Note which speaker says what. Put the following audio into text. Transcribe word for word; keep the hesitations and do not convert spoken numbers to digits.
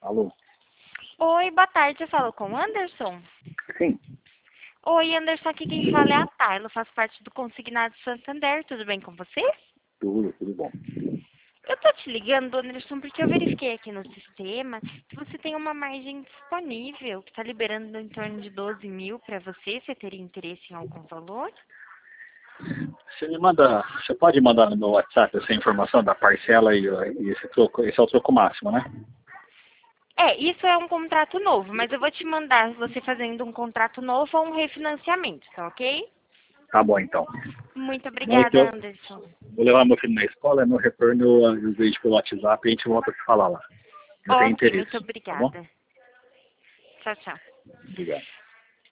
Speaker 1: Alô?
Speaker 2: Oi, boa tarde. Eu falo com o Anderson?
Speaker 1: Sim.
Speaker 2: Oi, Anderson. Aqui quem fala é a Tayla. Eu faço parte do Consignado Santander. Tudo bem com você?
Speaker 1: Tudo, tudo bom.
Speaker 2: Eu tô te ligando, Anderson, porque eu verifiquei aqui no sistema que você tem uma margem disponível, que está liberando em torno de doze mil para você. Você teria interesse em algum valor?
Speaker 1: Você me manda, você pode mandar no meu WhatsApp essa informação da parcela e, e esse troco, esse é o troco máximo, né?
Speaker 2: É, isso é um contrato novo, mas eu vou te mandar você fazendo um contrato novo ou um refinanciamento, tá ok?
Speaker 1: Tá bom, então.
Speaker 2: Muito
Speaker 1: Não, é que
Speaker 2: obrigada,
Speaker 1: eu
Speaker 2: Anderson.
Speaker 1: vou levar meu filho na escola, no retorno eu eu vejo pelo WhatsApp e a gente volta a se falar lá. Eu tenho
Speaker 2: Ok,
Speaker 1: interesse,
Speaker 2: muito
Speaker 1: tá bom?
Speaker 2: obrigada. Tchau, tchau.
Speaker 1: Obrigado.